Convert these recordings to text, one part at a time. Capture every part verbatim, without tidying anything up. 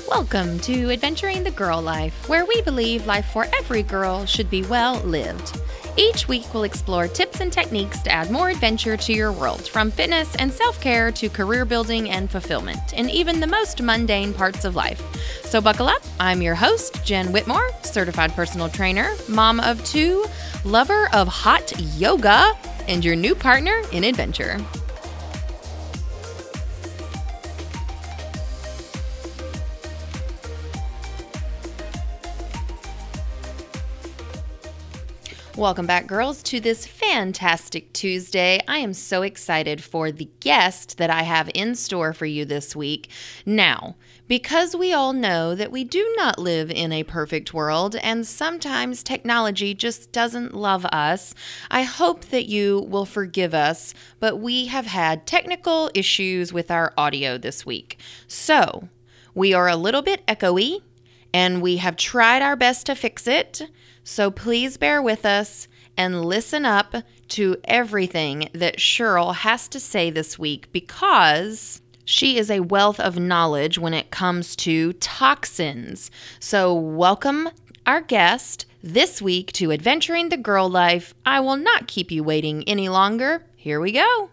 Welcome to Adventuring the Girl Life, where we believe life for every girl should be well lived. Each week we'll explore tips and techniques to add more adventure to your world, from fitness and self-care to career building and fulfillment, in even the most mundane parts of life. So buckle up. I'm your host, Jen Whitmore, certified personal trainer, mom of two, lover of hot yoga, and your new partner in adventure. Welcome back, girls, to this fantastic Tuesday. I am so excited for the guest that I have in store for you this week. Now, because we all know that we do not live in a perfect world and sometimes technology just doesn't love us, I hope that you will forgive us, but we have had technical issues with our audio this week. So, we are a little bit echoey, and we have tried our best to fix it. So please bear with us and listen up to everything that Cheryl has to say this week, because she is a wealth of knowledge when it comes to toxins. So welcome our guest this week to Adventuring the Girl Life. I will not keep you waiting any longer. Here we go.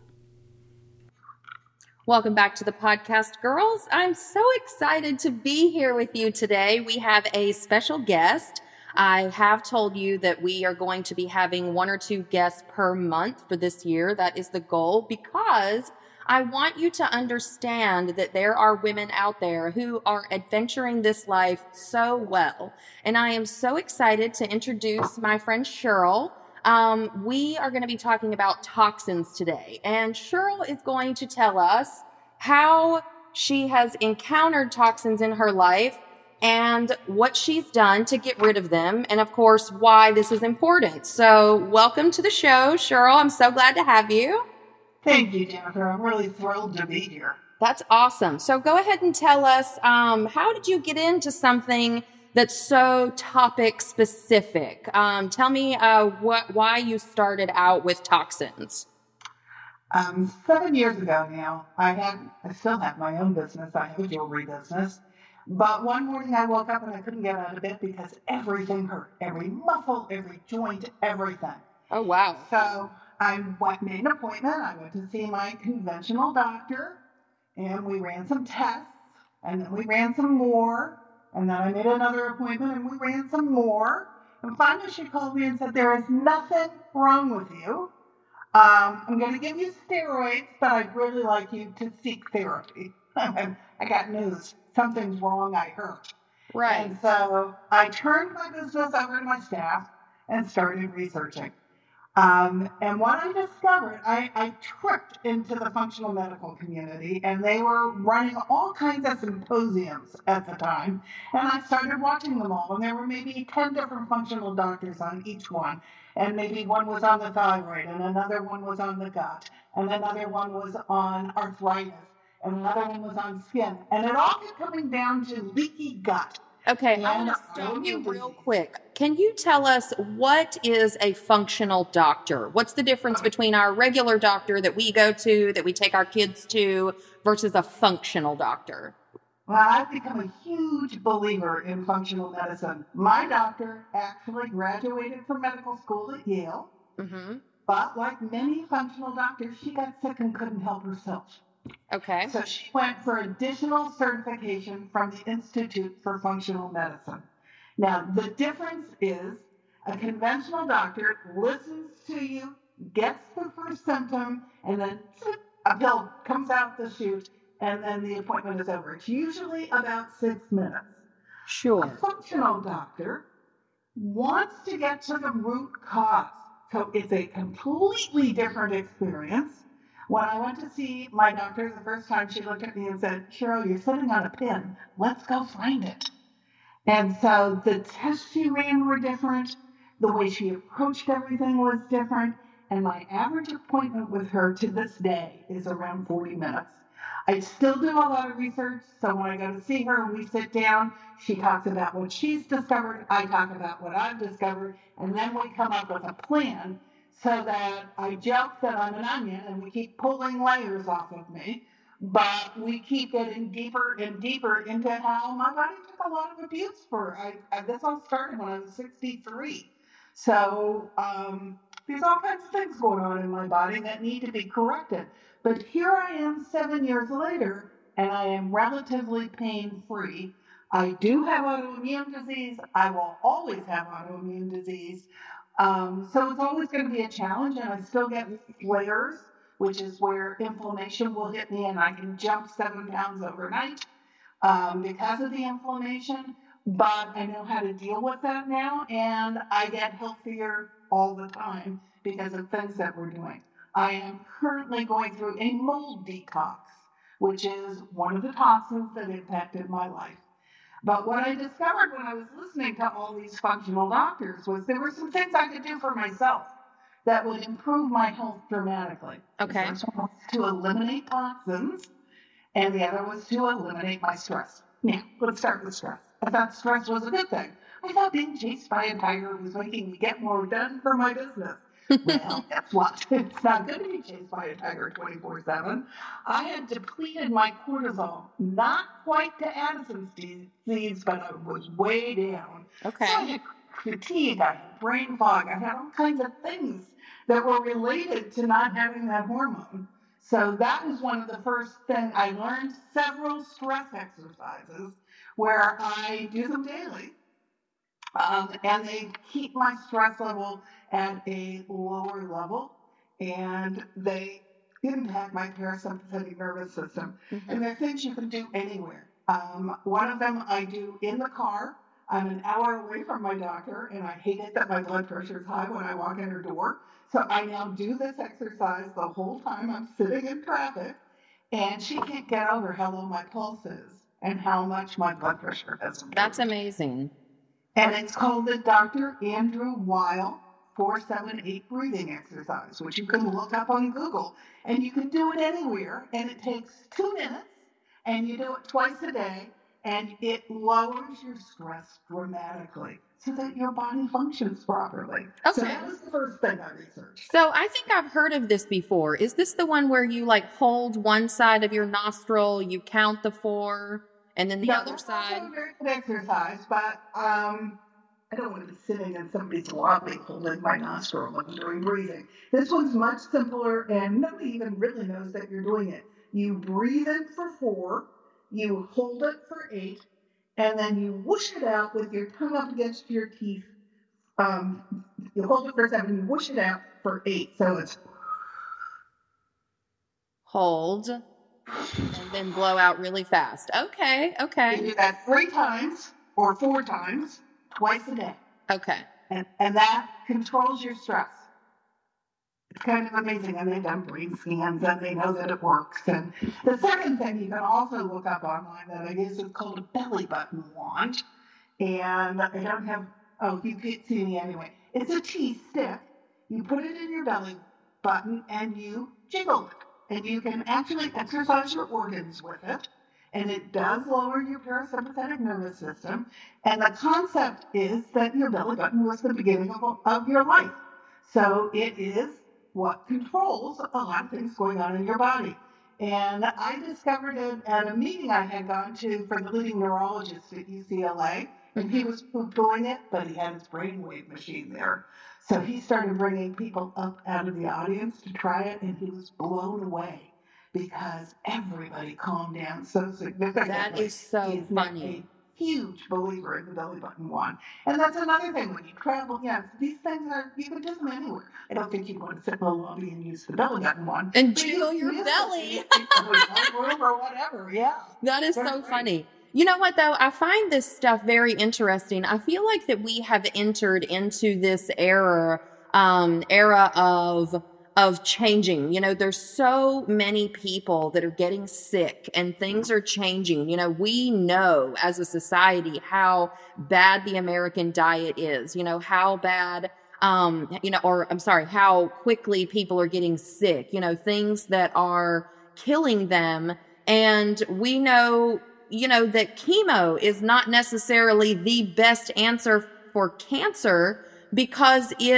Welcome back to the podcast, girls. I'm so excited to be here with you today. We have a special guest. I have told you that we are going to be having one or two guests per month for this year. That is the goal, because I want you to understand that there are women out there who are adventuring this life so well. And I am so excited to introduce my friend Cheryl. Um, we are going to be talking about toxins today. And Cheryl is going to tell us how she has encountered toxins in her life and what she's done to get rid of them, and of course, why this is important. So welcome to the show, Cheryl. I'm so glad to have you. Thank you, Jennifer. I'm really thrilled to be here. That's awesome. So go ahead and tell us, um, how did you get into something that's so topic specific? Um, tell me uh, what, why you started out with toxins. Um, seven years ago now, I had, I still have my own business. I have a jewelry business. But one morning I woke up and I couldn't get out of bed because everything hurt. Every muscle, every joint, everything. Oh, wow. So I went, made an appointment. I went to see my conventional doctor, and we ran some tests, and then we ran some more, and then I made another appointment, and we ran some more. And finally she called me and said, "There is nothing wrong with you. Um, I'm going to give you steroids, but I'd really like you to seek therapy." I got news. Something's wrong, I hurt. Right. And so I turned my business over to my staff and started researching. Um, and what I discovered, I, I tripped into the functional medical community, and they were running all kinds of symposiums at the time. And I started watching them all, and there were maybe ten different functional doctors on each one. And maybe one was on the thyroid, and another one was on the gut, and another one was on arthritis, and another one was on skin. And it all kept coming down to leaky gut. Okay, I want to stop you real quick. Can you tell us, what is a functional doctor? What's the difference between our regular doctor that we go to, that we take our kids to, versus a functional doctor? Well, I've become a huge believer in functional medicine. My doctor actually graduated from medical school at Yale. Mm-hmm. But like many functional doctors, she got sick and couldn't help herself. Okay. So she went for additional certification from the Institute for Functional Medicine. Now, the difference is a conventional doctor listens to you, gets the first symptom, and then a pill comes out the chute, and then the appointment is over. It's usually about six minutes. Sure. A functional doctor wants to get to the root cause. So it's a completely different experience. When I went to see my doctor the first time, she looked at me and said, "Cheryl, you're sitting on a pin. Let's go find it." And so the tests she ran were different. The way she approached everything was different. And my average appointment with her to this day is around forty minutes. I still do a lot of research. So when I go to see her and we sit down, she talks about what she's discovered. I talk about what I've discovered. And then we come up with a plan, so that I joke that I'm an onion and we keep pulling layers off of me. But we keep getting deeper and deeper into how my body took a lot of abuse for. I, I this all started when I was sixty-three. So um, there's all kinds of things going on in my body that need to be corrected. But here I am seven years later, and I am relatively pain-free. I do have autoimmune disease. I will always have autoimmune disease. Um, so it's always going to be a challenge, and I still get flares, which is where inflammation will hit me and I can jump seven pounds overnight um, because of the inflammation. But I know how to deal with that now, and I get healthier all the time because of things that we're doing. I am currently going through a mold detox, which is one of the toxins that impacted my life. But what I discovered when I was listening to all these functional doctors was there were some things I could do for myself that would improve my health dramatically. Okay. The first one was to eliminate toxins, and the other was to eliminate my stress. Now, let's start with stress. I thought stress was a good thing. I thought being chased by a tiger was making me get more done for my business. Well, guess what? It's not good to be chased by a tiger twenty-four seven. I had depleted my cortisol, not quite to Addison's disease, but I was way down. Okay. So I had fatigue, I had brain fog, I had all kinds of things that were related to not having that hormone. So that was one of the first things I learned. Several stress exercises where I do them daily, um, and they keep my stress level at a lower level, and they impact my parasympathetic nervous system. Mm-hmm. And they're things you can do anywhere. Um, one of them I do in the car. I'm an hour away from my doctor, and I hate it that my blood pressure is high when I walk in her door. So I now do this exercise the whole time I'm sitting in traffic, and she can't get over how low my pulse is and how much my blood pressure has improved. That's amazing. And it's called the Doctor Andrew Weil four seven eight breathing exercise, which you can look up on Google, and you can do it anywhere, and it takes two minutes, and you do it twice a day, and it lowers your stress dramatically so that your body functions properly. Okay. So that was the first thing I researched. So I think I've heard of this before. Is this the one where you like hold one side of your nostril, you count the four, and then the no, other side? That's a very good exercise, but um, I don't want to be sitting in somebody's lobby holding my nostril when I'm doing breathing. This one's much simpler, and nobody even really knows that you're doing it. You breathe in for four, you hold it for eight, and then you whoosh it out with your tongue up against your teeth. Um, you hold it for seven, you whoosh it out for eight. So it's hold, and then blow out really fast. Okay, okay. You do that three times or four times, twice a day. Okay. And, and that controls your stress. It's kind of amazing, and they've done brain scans, and they know that it works. And the second thing you can also look up online that I use is called a belly button wand. And I don't have, oh, you can't see me anyway. It's a tea stick. You put it in your belly button, and you jiggle it. And you can actually exercise your organs with it. And it does lower your parasympathetic nervous system. And the concept is that your belly button was the beginning of, of your life. So it is what controls a lot of things going on in your body. And I discovered it at a meeting I had gone to for the leading neurologist at U C L A, and he was doing it, but he had his brainwave machine there. So he started bringing people up out of the audience to try it, and he was blown away because everybody calmed down so significantly. That is so He's funny. Huge believer in the belly button wand. And that's another thing when you travel, yes, these things are, you can do them anywhere. I don't think you want to sit in the lobby and use the belly button wand. And jiggle your belly. Or whatever, yeah. That is That's so great. funny. You know what, though? I find this stuff very interesting. I feel like that we have entered into this era, um, era of of changing. You know, there's so many people that are getting sick and things are changing. You know, we know as a society how bad the American diet is, you know, how bad, um, you know, or I'm sorry, how quickly people are getting sick, you know, things that are killing them. And we know, you know, that chemo is not necessarily the best answer for cancer because it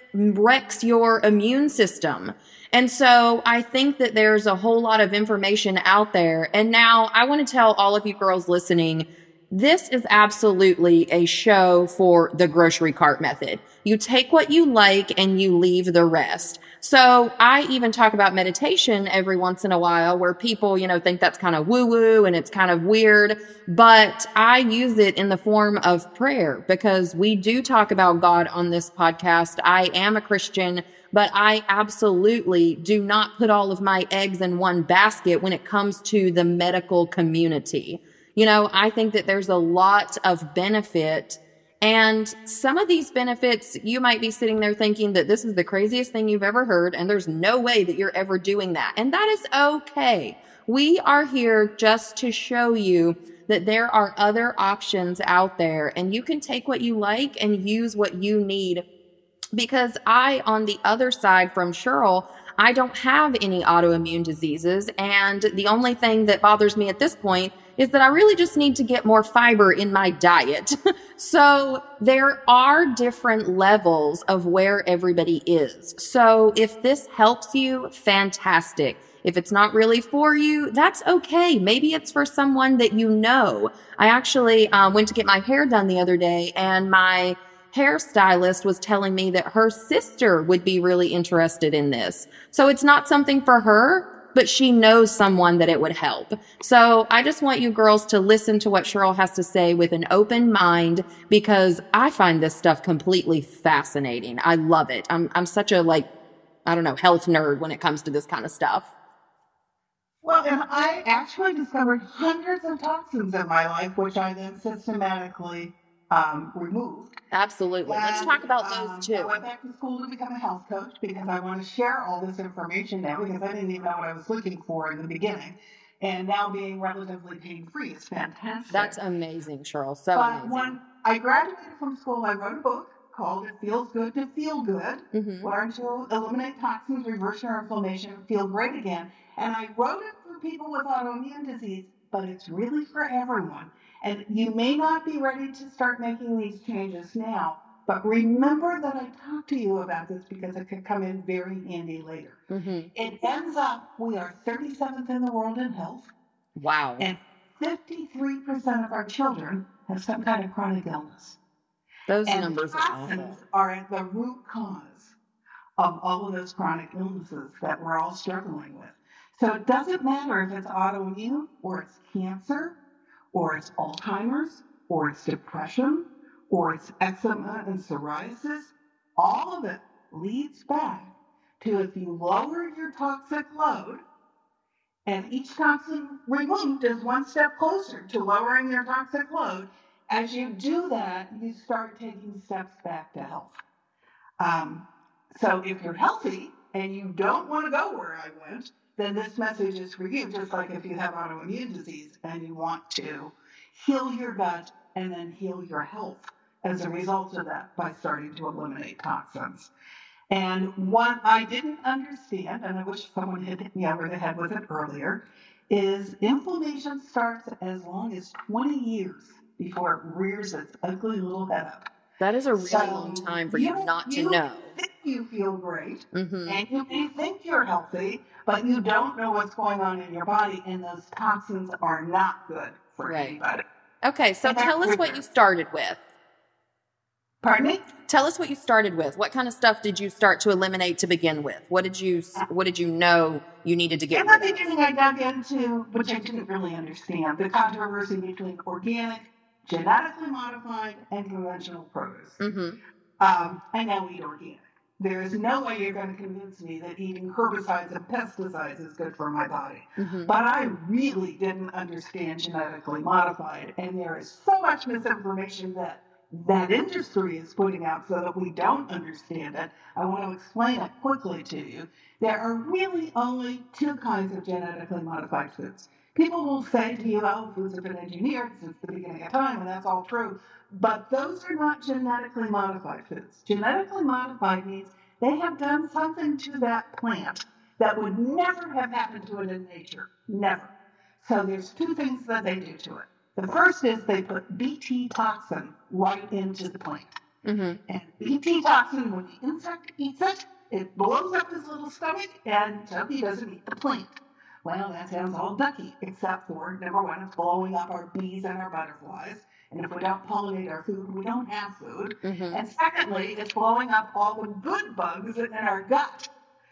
wrecks your immune system. And so I think that there's a whole lot of information out there. And now I want to tell all of you girls listening, this is absolutely a show for the grocery cart method. You take what you like and you leave the rest. So I even talk about meditation every once in a while where people, you know, think that's kind of woo woo and it's kind of weird, but I use it in the form of prayer because we do talk about God on this podcast. I am a Christian, but I absolutely do not put all of my eggs in one basket when it comes to the medical community. You know, I think that there's a lot of benefit, and some of these benefits, you might be sitting there thinking that this is the craziest thing you've ever heard, and there's no way that you're ever doing that. And that is okay. We are here just to show you that there are other options out there, and you can take what you like and use what you need. Because I, on the other side from Cheryl, I don't have any autoimmune diseases, and the only thing that bothers me at this point is that I really just need to get more fiber in my diet. So there are different levels of where everybody is. So if this helps you, fantastic. If it's not really for you, that's okay. Maybe it's for someone that you know. I actually um, went to get my hair done the other day, and my hairstylist was telling me that her sister would be really interested in this. So it's not something for her, but she knows someone that it would help. So I just want you girls to listen to what Cheryl has to say with an open mind, because I find this stuff completely fascinating. I love it. I'm, I'm such a, like, I don't know, health nerd when it comes to this kind of stuff. Well, and I actually discovered hundreds of toxins in my life, which I then systematically um, removed. Absolutely. And, Let's talk about those um, too. I went back to school to become a health coach because I want to share all this information now, because I didn't even know what I was looking for in the beginning. And now being relatively pain-free is fantastic. That's amazing, Cheryl. So but amazing. When I graduated from school, I wrote a book called It Feels Good to Feel Good. Mm-hmm. Learn to eliminate toxins, reverse your inflammation, feel great again. And I wrote it for people with autoimmune disease, but it's really for everyone. And you may not be ready to start making these changes now, but remember that I talked to you about this because it could come in very handy later. Mm-hmm. It ends up, we are thirty-seventh in the world in health. Wow. And fifty-three percent of our children have some kind of chronic illness. Those and numbers are awful. Toxins are at the root cause of all of those chronic illnesses that we're all struggling with. So it doesn't matter if it's autoimmune or it's cancer or it's Alzheimer's or it's depression or it's eczema and psoriasis. All of it leads back to if you lower your toxic load, and each toxin removed is one step closer to lowering your toxic load. As you do that, you start taking steps back to health. Um, so if you're healthy and you don't want to go where I went, then this message is for you, just like if you have autoimmune disease and you want to heal your gut and then heal your health as a result of that by starting to eliminate toxins. And what I didn't understand, and I wish someone had hit me over the head with it earlier, is inflammation starts as long as twenty years before it rears its ugly little head up. That is a really So long time for you, you not to you know. Think you feel great, Mm-hmm. and you may think you're healthy, but you don't know what's going on in your body, and those toxins are not good for Right. anybody. Okay, so And tell that's us what weird. you started with. Pardon me? Tell us what you started with. What kind of stuff did you start to eliminate to begin with? What did you What did you know you needed to get In the rid of? beginning, I dug into, which I didn't really understand, the controversy between organic, genetically modified, and conventional produce. Mm-hmm. Um, I now eat organic. There is no way you're going to convince me that eating herbicides and pesticides is good for my body. Mm-hmm. But I really didn't understand genetically modified, and there is so much misinformation that that industry is putting out so that we don't understand it. I want to explain it quickly to you. There are really only two kinds of genetically modified foods. People will say to you, oh, foods have been engineered since the beginning of time, and that's all true. But those are not genetically modified foods. Genetically modified means they have done something to that plant that would never have happened to it in nature. Never. So there's two things that they do to it. The first is they put Bt toxin right into the plant. Mm-hmm. And B T toxin, when the insect eats it, it blows up his little stomach, and so he doesn't eat the plant. Well, that sounds all ducky, except for, number one, it's blowing up our bees and our butterflies. And if we don't pollinate our food, we don't have food. Mm-hmm. And secondly, it's blowing up all the good bugs in our gut.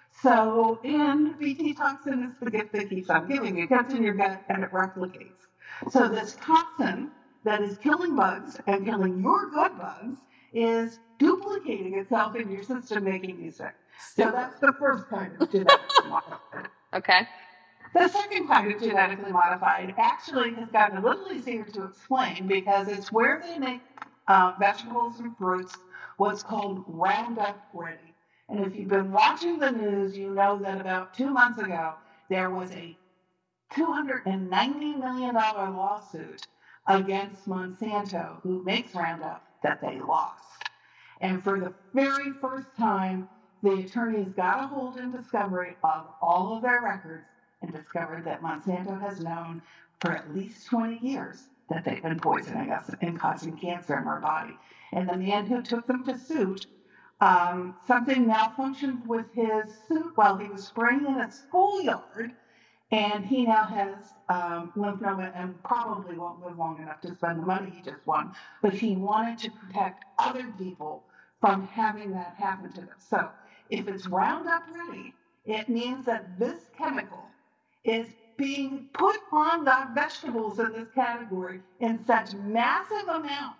So, and B T toxin is the gift that keeps on giving. It gets in your gut and it replicates. So this toxin that is killing bugs and killing your good bugs is duplicating itself in your system, making you sick. So that's the first kind of genetically modified. Okay. The second kind of genetically modified actually has gotten a little easier to explain because it's where they make uh, vegetables and fruits what's called Roundup Ready. And if you've been watching the news, you know that about two months ago, there was a two hundred ninety million dollars lawsuit against Monsanto, who makes Roundup, that they lost. And for the very first time, the attorneys got a hold in discovery of all of their records and discovered that Monsanto has known for at least twenty years that they've been poisoning us and causing cancer in our body. And the man who took them to suit, um, something malfunctioned with his suit while he was spraying in a schoolyard, and he now has um, lymphoma and probably won't live long enough to spend the money he just won. But he wanted to protect other people from having that happen to them. So if it's Roundup Ready, it means that this chemical is being put on the vegetables in this category in such massive amounts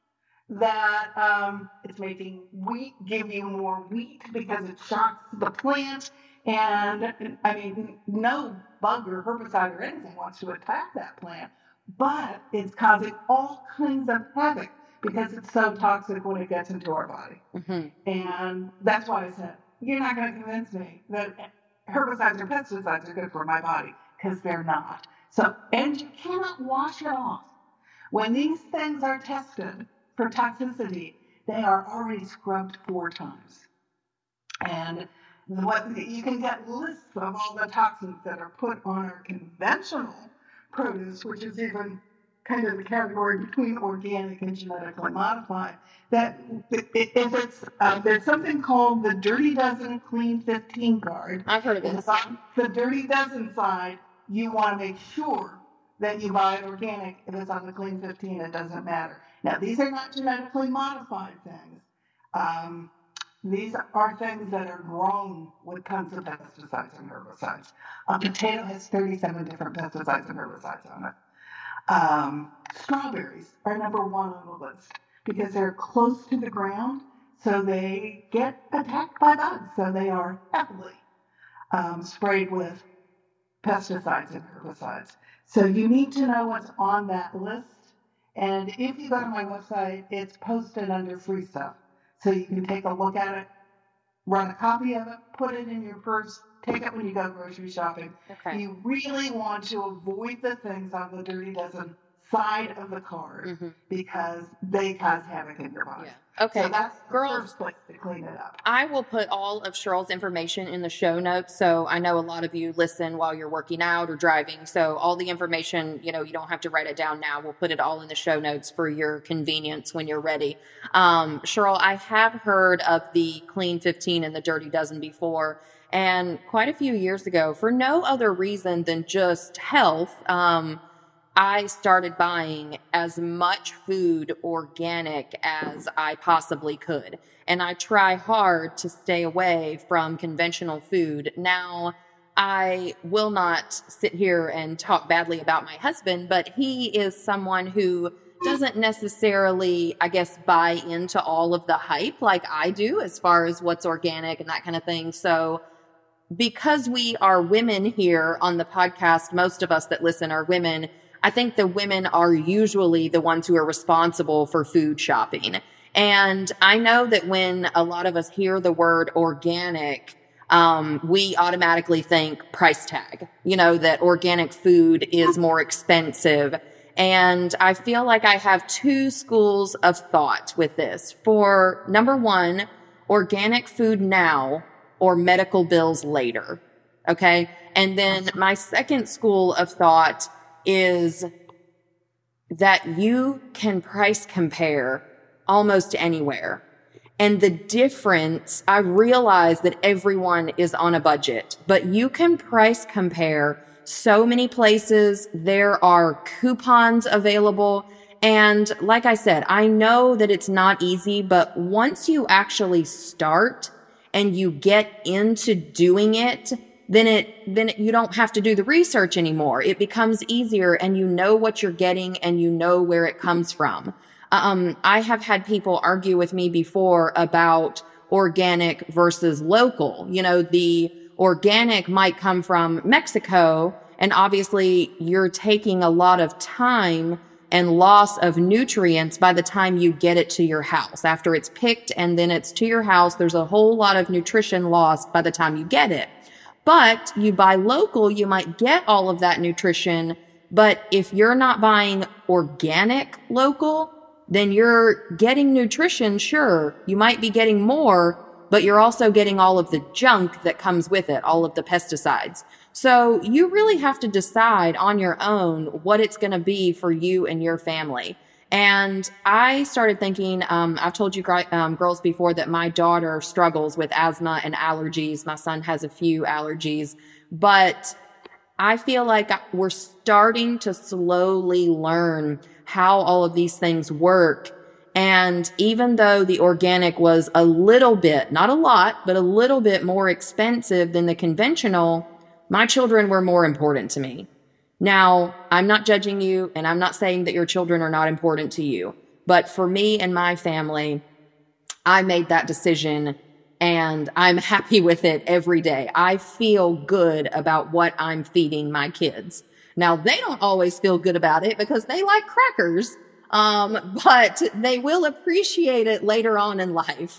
that um, it's making wheat give you more wheat because it shocks the plant. And I mean, no bug or herbicide or anything wants to attack that plant, but it's causing all kinds of havoc because it's so toxic when it gets into our body. Mm-hmm. And that's why I said, you're not going to convince me that herbicides or pesticides are good for my body, because they're not. So, and you cannot wash it off. When these things are tested for toxicity, they are already scrubbed four times. And what you can get lists of all the toxins that are put on our conventional produce, which is even kind of the category between organic and genetically modified, that if it's, uh, there's something called the Dirty Dozen Clean fifteen card. I've heard of this. On the Dirty Dozen side, you want to make sure that you buy it organic. If it's on the Clean fifteen, it doesn't matter. Now, these are not genetically modified things. Um, these are things that are grown with tons of pesticides and herbicides. A potato has thirty-seven different pesticides and herbicides on it. Um, strawberries are number one on the list because they're close to the ground, so they get attacked by bugs. So they are heavily um, sprayed with pesticides and herbicides. So you need to know what's on that list. And if you go to my website, it's posted under free stuff. So you can take a look at it, run a copy of it, put it in your purse, take it when you go grocery shopping. Okay. You really want to avoid the things on the Dirty Dozen side of the card mm-hmm. because they cause havoc in your body. Yeah. Okay. So that's the Girls, first place to clean it up. I will put all of Cheryl's information in the show notes. So I know a lot of you listen while you're working out or driving. So all the information, you know, you don't have to write it down now. We'll put it all in the show notes for your convenience when you're ready. Um, Cheryl, I have heard of the Clean fifteen and the Dirty Dozen before. And quite a few years ago, for no other reason than just health, um, I started buying as much food organic as I possibly could. And I try hard to stay away from conventional food. Now, I will not sit here and talk badly about my husband, but he is someone who doesn't necessarily, I guess, buy into all of the hype like I do as far as what's organic and that kind of thing. So because we are women here on the podcast, most of us that listen are women, I think the women are usually the ones who are responsible for food shopping. And I know that when a lot of us hear the word organic, um, we automatically think price tag, you know, that organic food is more expensive. And I feel like I have two schools of thought with this. For number one, organic food now or medical bills later. Okay. And then my second school of thought is that you can price compare almost anywhere. And the difference, I realize that everyone is on a budget, but you can price compare so many places. There are coupons available. And like I said, I know that it's not easy, but once you actually start and you get into doing it, then it, then it, you don't have to do the research anymore. It becomes easier and you know what you're getting and you know where it comes from. Um, I have had people argue with me before about organic versus local. You know, the organic might come from Mexico, and obviously you're taking a lot of time and loss of nutrients by the time you get it to your house. After it's picked and then it's to your house, there's a whole lot of nutrition lost by the time you get it. But you buy local, you might get all of that nutrition. But if you're not buying organic local, then you're getting nutrition, sure. You might be getting more, but you're also getting all of the junk that comes with it, all of the pesticides. So you really have to decide on your own what it's going to be for you and your family. And I started thinking, um, I've told you um, girls before that my daughter struggles with asthma and allergies. My son has a few allergies, but I feel like we're starting to slowly learn how all of these things work. And even though the organic was a little bit, not a lot, but a little bit more expensive than the conventional, my children were more important to me. Now, I'm not judging you, and I'm not saying that your children are not important to you. But for me and my family, I made that decision, and I'm happy with it every day. I feel good about what I'm feeding my kids. Now, they don't always feel good about it because they like crackers, um, but they will appreciate it later on in life.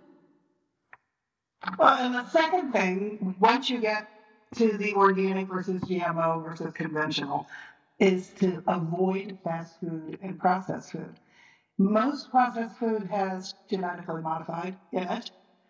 Well, and the second thing, once you get to the organic versus G M O versus conventional, is to avoid fast food and processed food. Most processed food has genetically modified in it,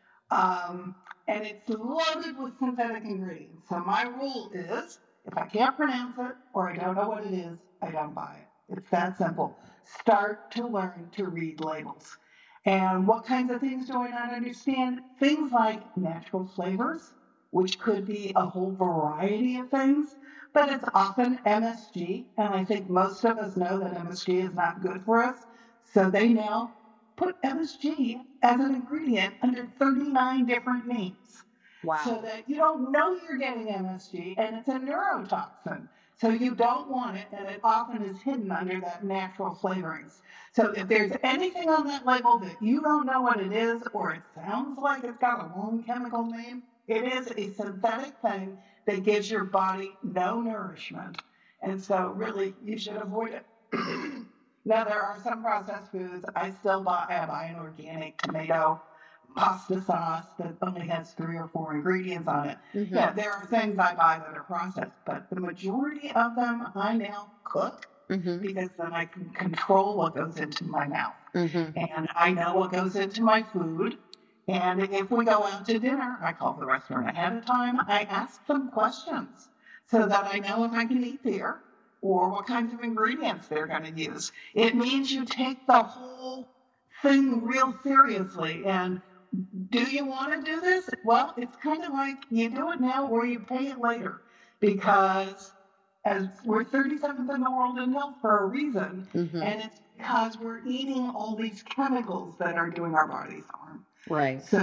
um, and it's loaded with synthetic ingredients. So my rule is, if I can't pronounce it or I don't know what it is, I don't buy it. It's that simple. Start to learn to read labels. And what kinds of things do I not understand? Things like natural flavors, which could be a whole variety of things, but it's often M S G, and I think most of us know that M S G is not good for us, so they now put M S G as an ingredient under thirty-nine different names. Wow. So that you don't know you're getting M S G, and it's a neurotoxin. So you don't want it, and it often is hidden under that natural flavorings. So if there's anything on that label that you don't know what it is, or it sounds like it's got a long chemical name, it is a synthetic thing that gives your body no nourishment. And so really, you should avoid it. Now, there are some processed foods. I still buy, I buy an organic tomato pasta sauce that only has three or four ingredients on it. Mm-hmm. Yeah, there are things I buy that are processed, but the majority of them I now cook mm-hmm. because then I can control what goes into my mouth. Mm-hmm. And I know what goes into my food. And if we go out to dinner, I call the restaurant ahead of time. I ask them questions so that I know if I can eat there or what kinds of ingredients they're going to use. It means you take the whole thing real seriously. And do you want to do this? Well, it's kind of like you do it now or you pay it later, because as we're thirty-seventh in the world in health for a reason, mm-hmm. and it's because we're eating all these chemicals that are doing our bodies harm. Right. So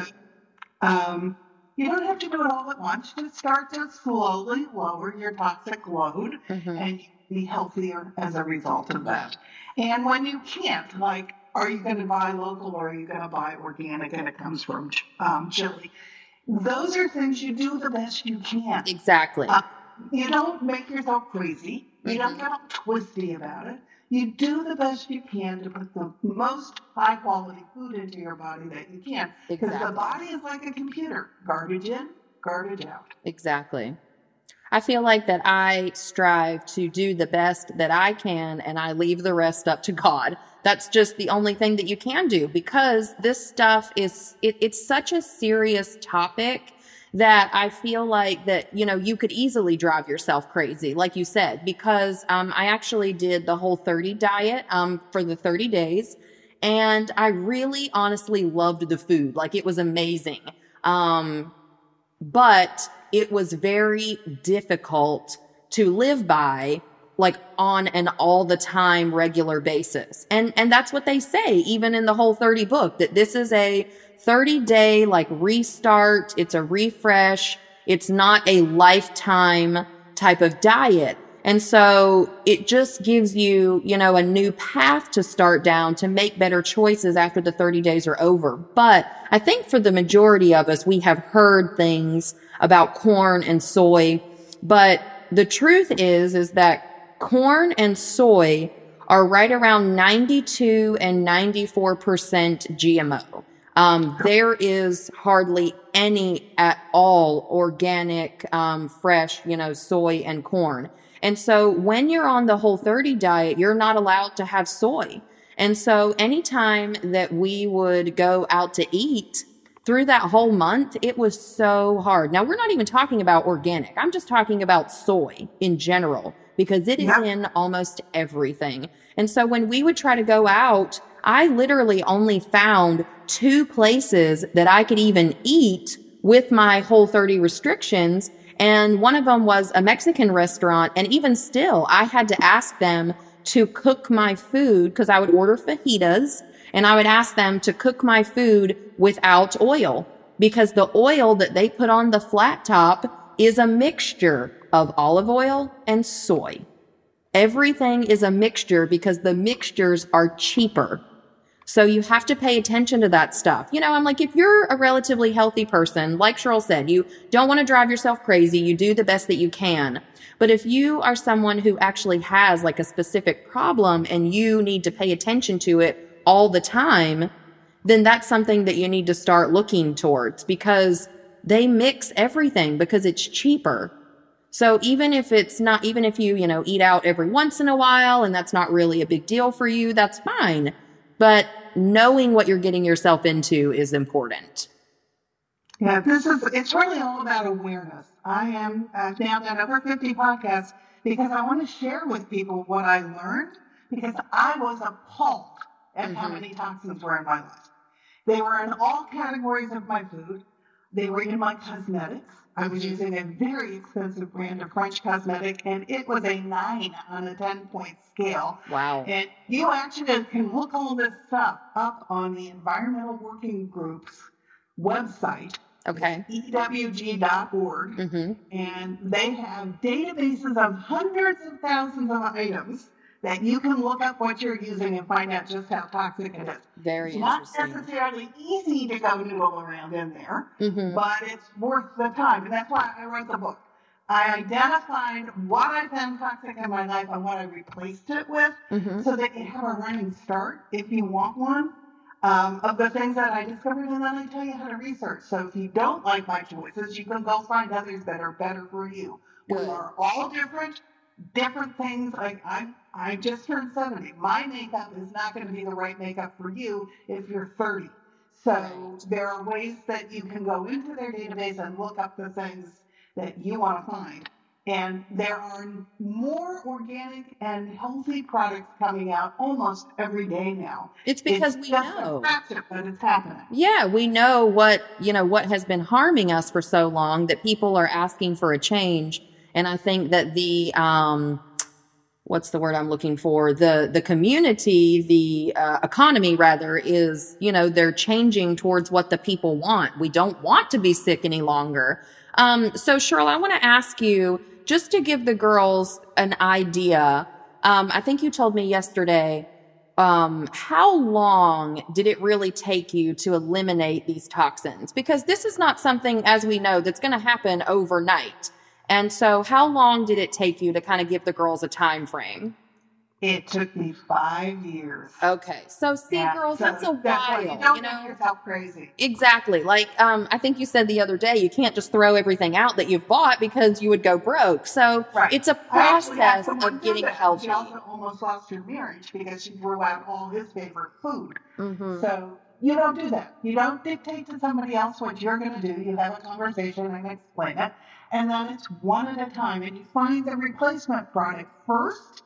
um, you don't have to do it all at once. Just start to slowly lower your toxic load, mm-hmm. and be healthier as a result of that. And when you can't, like, are you going to buy local or are you going to buy organic and it comes from um, Chile? Those are things you do the best you can. Exactly. Uh, you don't make yourself crazy. You mm-hmm. don't get all twisty about it. You do the best you can to put the most high quality food into your body that you can. Because exactly. the body is like a computer. Garbage in, garbage out. Exactly. I feel like that I strive to do the best that I can, and I leave the rest up to God. That's just the only thing that you can do, because this stuff is, it, it's such a serious topic that I feel like that, you know, you could easily drive yourself crazy, like you said, because um, I actually did the whole thirty diet um, for the thirty days. And I really honestly loved the food. Like, it was amazing. Um, but it was very difficult to live by, like, on an all the time regular basis. And, and that's what they say, even in the Whole thirty book, that this is a thirty day, like, restart. It's a refresh. It's not a lifetime type of diet. And so it just gives you, you know, a new path to start down to make better choices after the thirty days are over. But I think for the majority of us, we have heard things about corn and soy. But the truth is, is that corn and soy are right around ninety-two and ninety-four percent G M O. Um, there is hardly any at all organic, um, fresh, you know, soy and corn. And so when you're on the Whole thirty diet, you're not allowed to have soy. And so anytime that we would go out to eat through that whole month, it was so hard. Now, we're not even talking about organic. I'm just talking about soy in general, because it is Yep. in almost everything. And so when we would try to go out, I literally only found two places that I could even eat with my Whole thirty restrictions. And one of them was a Mexican restaurant. And even still, I had to ask them to cook my food, because I would order fajitas, and I would ask them to cook my food without oil, because the oil that they put on the flat top is a mixture of olive oil and soy. Everything is a mixture because the mixtures are cheaper. So you have to pay attention to that stuff. You know, I'm like, if you're a relatively healthy person, like Cheryl said, you don't want to drive yourself crazy. You do the best that you can. But if you are someone who actually has like a specific problem and you need to pay attention to it all the time, then that's something that you need to start looking towards, because they mix everything because it's cheaper. So even if it's not, even if you, you know, eat out every once in a while and that's not really a big deal for you, that's fine. But knowing what you're getting yourself into is important. Yeah, this is, it's really all about awareness. I am, I've now done over fifty podcasts because I want to share with people what I learned, because I was appalled at mm-hmm. how many toxins were in my life. They were in all categories of my food. They were in my cosmetics. I was using a very expensive brand of French cosmetic, and it was a nine on a ten-point scale. Wow. And you actually can look all this stuff up on the Environmental Working Group's website. Okay. E W G dot org. Mm-hmm. And they have databases of hundreds of thousands of items that you can look up what you're using and find out just how toxic it is. Very it's interesting. Not necessarily easy to go noodle around in there, mm-hmm. but it's worth the time. And that's why I wrote the book. I identified what I found toxic in my life and what I replaced it with, mm-hmm. so that you have a running start if you want one, um, of the things that I discovered, and then I tell you how to research. So if you don't like my choices, you can go find others that are better for you. Good. We are all different. Different things. Like I, I just turned seventy. My makeup is not going to be the right makeup for you if you're thirty. So there are ways that you can go into their database and look up the things that you want to find. And there are more organic and healthy products coming out almost every day now. It's because it's we know. Practice, but it's happening. Yeah, we know what, you know, what has been harming us for so long that people are asking for a change. And I think that the, um, what's the word I'm looking for? The, the community, the uh, economy rather, is, you know, they're changing towards what the people want. We don't want to be sick any longer. Um, so Cheryl, I want to ask you, just to give the girls an idea, um, I think you told me yesterday, um, how long did it really take you to eliminate these toxins? Because this is not something, as we know, that's going to happen overnight. And so how long did it take you to kind of give the girls a time frame? It took me five years. Okay. So see, yeah, girls, so that's a that's while. You don't you know? make yourself crazy. Exactly. Like, um, I think you said the other day, you can't just throw everything out that you've bought because you would go broke. So right. it's a process of getting healthy. She also almost lost her marriage because she threw out all his favorite food. Mm-hmm. So you don't do that. You don't dictate to somebody else what you're going to do. You have a conversation and explain it. And then it's one at a time. And you find the replacement product first.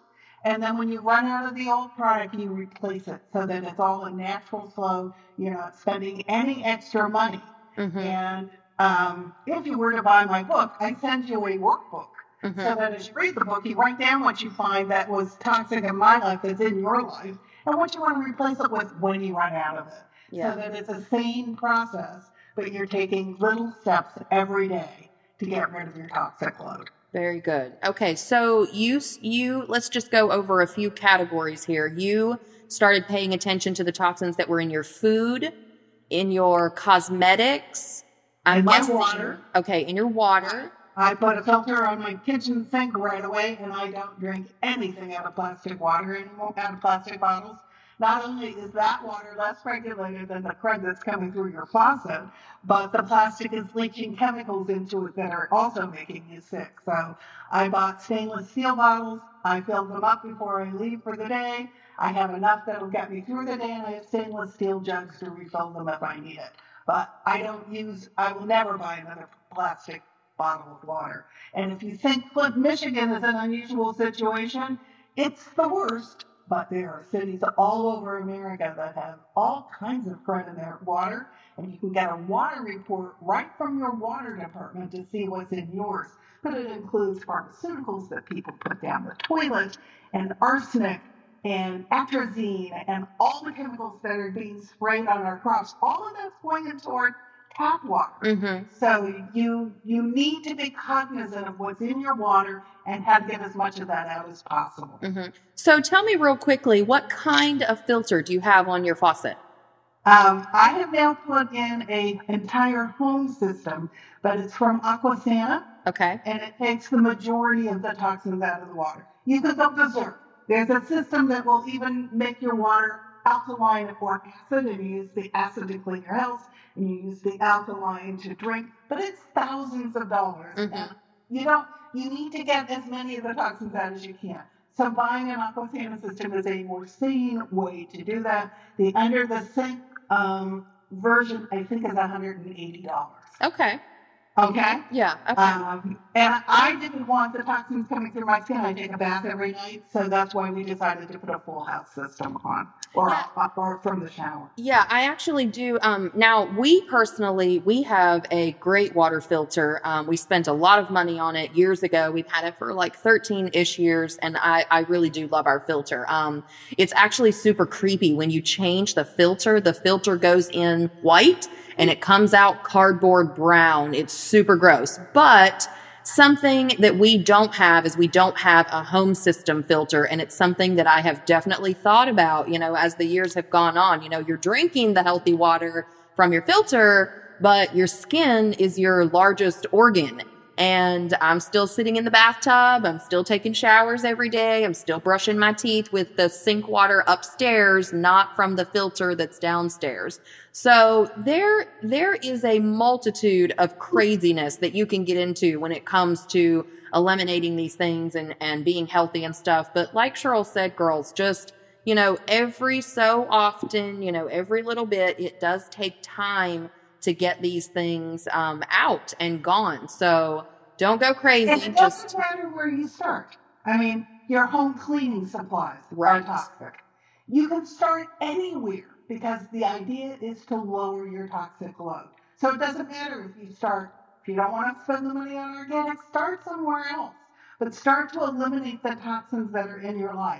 And then when you run out of the old product, you replace it so that it's all a natural flow. You're not spending any extra money. Mm-hmm. And um, if you were to buy my book, I send you a workbook. Mm-hmm. So that as you read the book, you write down what you find that was toxic in my life that's in your life and what you want to replace it with when you run out of it. Yeah. So that it's a sane process, but you're taking little steps every day to get rid of your toxic load. Very good. Okay, so you you let's just go over a few categories here. You started paying attention to the toxins that were in your food, in your cosmetics, In my guessing- water. Okay, in your water. I put a filter on my kitchen sink right away, and I don't drink anything out of plastic water anymore, out of plastic bottles. Not only is that water less regulated than the crud that's coming through your faucet, but the plastic is leaching chemicals into it that are also making you sick. So I bought stainless steel bottles. I filled them up before I leave for the day. I have enough that'll get me through the day, and I have stainless steel jugs to refill them if I need it. But I don't use, I will never buy another plastic bottle of water. And if you think Flint, Michigan is an unusual situation, it's the worst. But there are cities all over America that have all kinds of crud in their water, and you can get a water report right from your water department to see what's in yours. But it includes pharmaceuticals that people put down the toilet, and arsenic, and atrazine, and all the chemicals that are being sprayed on our crops. All of that's going into our tap water. Mm-hmm. So you you need to be cognizant of what's in your water and how to get as much of that out as possible. Mm-hmm. So tell me real quickly, what kind of filter do you have on your faucet? Um, I have now put in a entire home system, but it's from Aquasana, Okay. and it takes the majority of the toxins out of the water. You could go berserk. There's a system that will even make your water alkaline or acid, and you use the acid to clean your house, and you use the alkaline to drink, but it's thousands of dollars. Mm-hmm. And you don't, you need to get as many of the toxins out as you can. So buying an Aquasana system is a more sane way to do that. The under the sink um, version, I think, is one hundred eighty dollars. Okay. Okay? Yeah. Okay. Um, and I didn't want the toxins coming through my skin. I take a bath every night, so that's why we decided to put a full house system on, or, Yeah. or from the shower. Yeah, I actually do. Um, now, we personally, we have a great water filter. Um, we spent a lot of money on it years ago. We've had it for like thirteen-ish years, and I, I really do love our filter. Um, it's actually super creepy. When you change the filter, the filter goes in white, and it comes out cardboard brown. It's super gross. But something that we don't have is we don't have a home system filter, and it's something that I have definitely thought about, you know, as the years have gone on. You know, you're drinking the healthy water from your filter, but your skin is your largest organ. And I'm still sitting in the bathtub. I'm still taking showers every day. I'm still brushing my teeth with the sink water upstairs, not from the filter that's downstairs. So there, there is a multitude of craziness that you can get into when it comes to eliminating these things and, and being healthy and stuff. But like Cheryl said, girls, just, you know, every so often, you know, every little bit, it does take time to get these things um, out and gone. So don't go crazy. And it just doesn't matter where you start. I mean, your home cleaning supplies Right. are toxic. You can start anywhere because the idea is to lower your toxic load. So it doesn't matter if you start, if you don't want to spend the money on organic, start somewhere else. But start to eliminate the toxins that are in your life.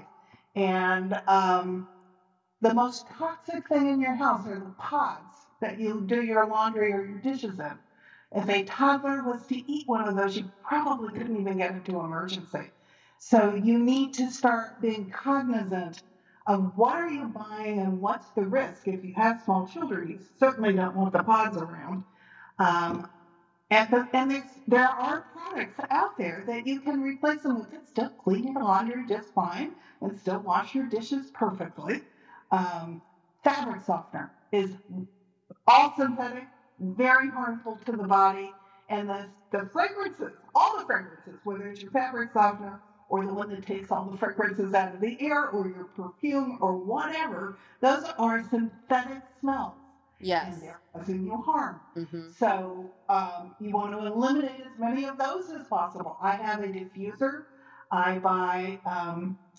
And um, the most toxic thing in your house are the pods that you do your laundry or your dishes in. If a toddler was to eat one of those, you probably couldn't even get into emergency. So you need to start being cognizant of what are you buying and what's the risk. If you have small children, you certainly don't want the pods around. Um, and the, and there's, there are products out there that you can replace them with and still clean your laundry just fine and still wash your dishes perfectly. Um, fabric softener is all synthetic, very harmful to the body, and the, the fragrances, all the fragrances, whether it's your fabric softener or the one that takes all the fragrances out of the air or your perfume or whatever, those are synthetic smells. yes. And they're causing you harm. Mm-hmm. So um, you want to eliminate as many of those as possible. I have a diffuser. I buy um,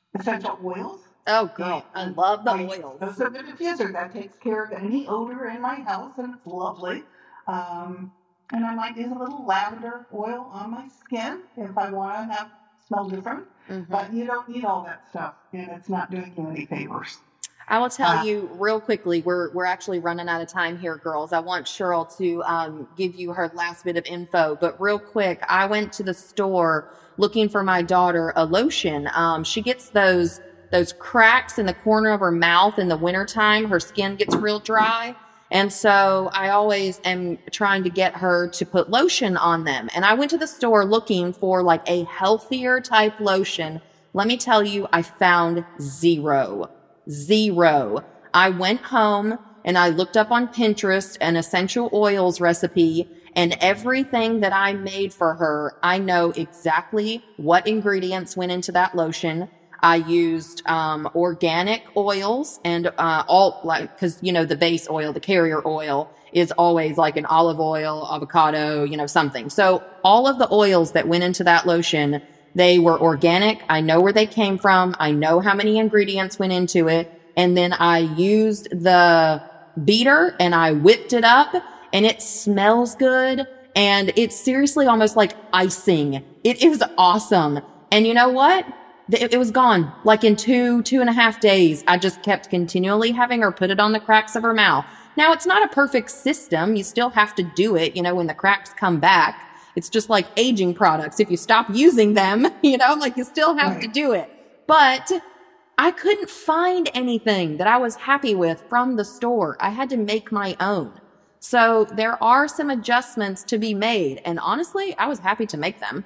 essential oils. Oh, girl, I love the I oils. use a diffuser that takes care of any odor in my house, and it's lovely. Um, and I might use a little lavender oil on my skin if I want to have smell different. Mm-hmm. But you don't need all that stuff, and it's not doing you any favors. I will tell Uh, you real quickly, we're we're actually running out of time here, girls. I want Cheryl to um, give you her last bit of info, but real quick, I went to the store looking for my daughter a lotion. Um, she gets those those cracks in the corner of her mouth in the wintertime. Her skin gets real dry. And so I always am trying to get her to put lotion on them. And I went to the store looking for like a healthier type lotion. Let me tell you, I found zero. Zero. I went home and I looked up on Pinterest an essential oils recipe, and everything that I made for her, I know exactly what ingredients went into that lotion. I used um, organic oils and uh, all like, cause you know, the base oil, the carrier oil is always like an olive oil, avocado, you know, something. So all of the oils that went into that lotion, they were organic. I know where they came from. I know how many ingredients went into it. And then I used the beater and I whipped it up, and it smells good. And it's seriously almost like icing. It, it was awesome. And you know what? It, it was gone. Like in two, two and a half days, I just kept continually having her put it on the cracks of her mouth. Now, it's not a perfect system. You still have to do it, you know, when the cracks come back. It's just like aging products. If you stop using them, you know, like you still have Right. to do it. But I couldn't find anything that I was happy with from the store. I had to make my own. So there are some adjustments to be made. And honestly, I was happy to make them.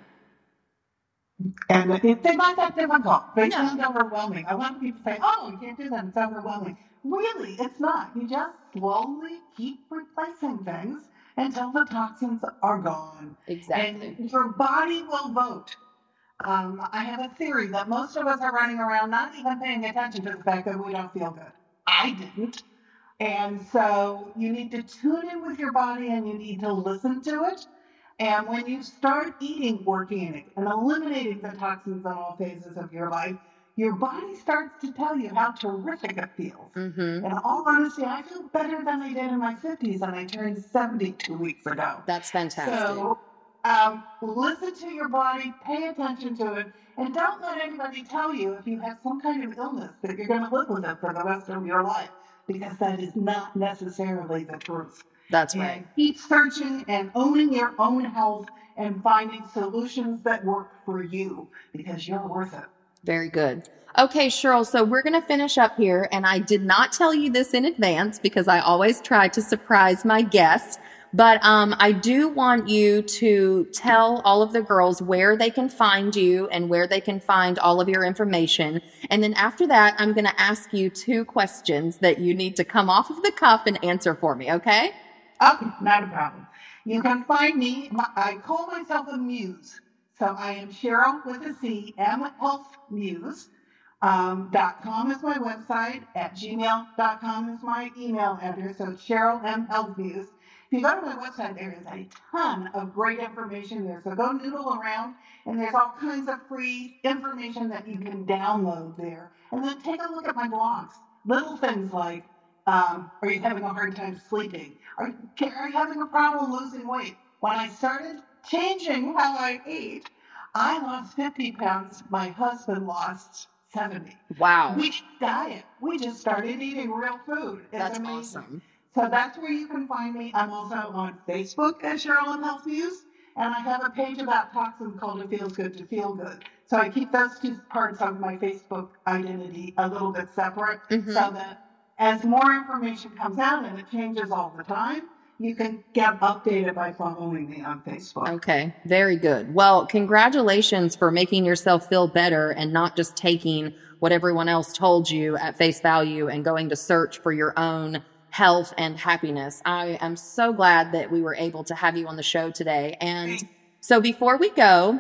And it, they're not that difficult. They No. sound overwhelming. A lot of people say, oh, you can't do that. It's overwhelming. Really, it's not. You just slowly keep replacing things until the toxins are gone. Exactly. And your body will vote. Um, I have a theory that most of us are running around not even paying attention to the fact that we don't feel good. I didn't. And so you need to tune in with your body and you need to listen to it. And when you start eating organic and eliminating the toxins in all phases of your life, your body starts to tell you how terrific it feels. Mm-hmm. In all honesty, I feel better than I did in my fifties, and I turned seventy two weeks ago. That's fantastic. So um, listen to your body, pay attention to it, and don't let anybody tell you if you have some kind of illness that you're going to live with it for the rest of your life, because that is not necessarily the truth. That's And right. keep searching and owning your own health and finding solutions that work for you, because you're worth it. Very good. Okay, Cheryl, so we're going to finish up here. And I did not tell you this in advance because I always try to surprise my guests. But um, I do want you to tell all of the girls where they can find you and where they can find all of your information. And then after that, I'm going to ask you two questions that you need to come off of the cuff and answer for me, okay? Okay, not a problem. You can find me, my, I call myself a muse. So I am Cheryl with a C, M Health Muse. Um, dot com is my website. At gmail dot com is my email address. So Cheryl M Health Muse. If you go to my website, there is a ton of great information there. So go noodle around, and there's all kinds of free information that you can download there. And then take a look at my blogs. Little things like, um, are you having a hard time sleeping? Are, are you having a problem losing weight? When I started changing how I ate, I lost fifty pounds. My husband lost seventy. Wow. We didn't diet. We just started eating real food. It's That's amazing. awesome. So that's where you can find me. I'm also on Facebook as Cheryl M Health Muse, and I have a page about toxins called It Feels Good to Feel Good. So I keep those two parts of my Facebook identity a little bit separate, Mhm. so that as more information comes out, and it changes all the time, you can get updated by following me on Facebook. Okay, very good. Well, congratulations for making yourself feel better and not just taking what everyone else told you at face value and going to search for your own health and happiness. I am so glad that we were able to have you on the show today. And so before we go,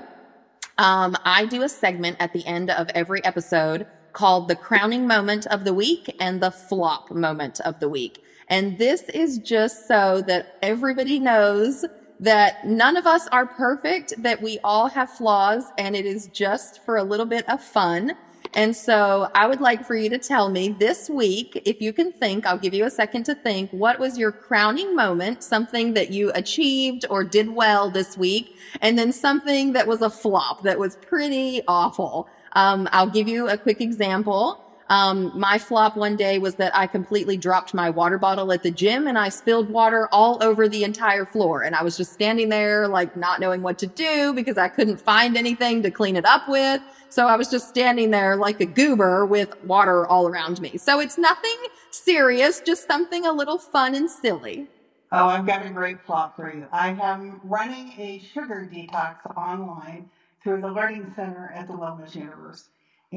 um, I do a segment at the end of every episode called the crowning moment of the week and the flop moment of the week. And this is just so that everybody knows that none of us are perfect, that we all have flaws, and it is just for a little bit of fun. And so I would like for you to tell me this week, if you can think, I'll give you a second to think, what was your crowning moment, something that you achieved or did well this week, and then something that was a flop, that was pretty awful. Um, I'll give you a quick example. Um, my flop one day was that I completely dropped my water bottle at the gym and I spilled water all over the entire floor. And I was just standing there, like, not knowing what to do because I couldn't find anything to clean it up with. So I was just standing there like a goober with water all around me. So it's nothing serious, just something a little fun and silly. Oh, I've got a great plot for you. I am running a sugar detox online through the Learning Center at the Wellness Universe.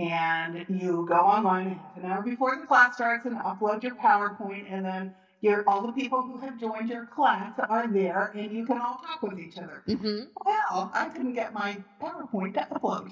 And you go online half an hour before the class starts and upload your PowerPoint, and then your, all the people who have joined your class are there, and you can all talk with each other. Mm-hmm. Well, I couldn't get my PowerPoint to upload.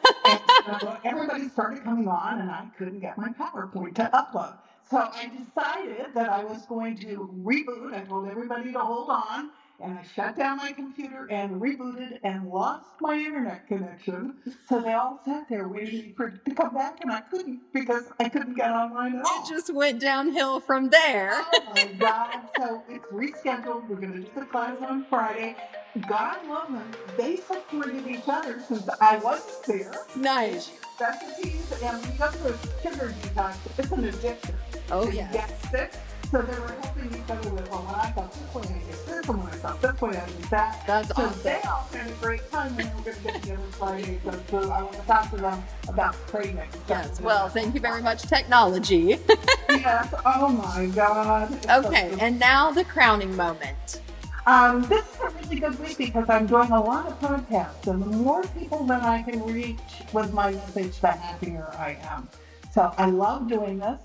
And so everybody started coming on, and I couldn't get my PowerPoint to upload. So I decided that I was going to reboot. I told everybody to hold on. And I shut down my computer and rebooted and lost my internet connection. So they all sat there waiting for it to come back, and I couldn't because I couldn't get online at all. It just went downhill from there. Oh my God. So it's rescheduled. We're going to do the class on Friday. God love them. They supported each other since I wasn't there. Nice. Recipes, and we got the sugar detox. It's an addiction. Oh, yeah. Get sick. So they were helping each other with, well, when I thought this way, I did this, and when I thought this way, I did that. That's so awesome. They all had a great time when we were going to get together Friday. So, so I want to talk to them about craving. Yes, well, thank you very much, technology. Yes, oh my God. It's okay, so and now the crowning moment. Um, this is a really good week because I'm doing a lot of podcasts, and the more people that I can reach with my message, the happier I am. So I love doing this.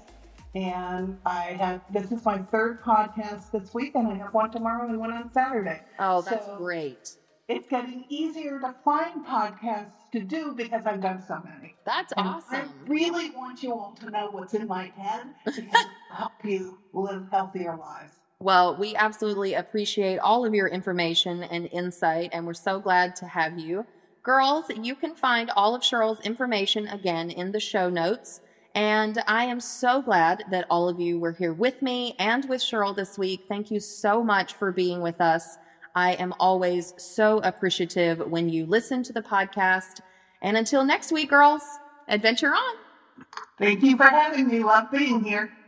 And I have, this is my third podcast this week, and I have one tomorrow and one on Saturday. Oh, that's so great. It's getting easier to find podcasts to do because I've done so many. That's and awesome. I really want you all to know what's in my head to help you live healthier lives. Well, we absolutely appreciate all of your information and insight, and we're so glad to have you. Girls, you can find all of Cheryl's information again in the show notes. And I am so glad that all of you were here with me and with Cheryl this week. Thank you so much for being with us. I am always so appreciative when you listen to the podcast. And until next week, girls, adventure on. Thank you for having me. Love being here.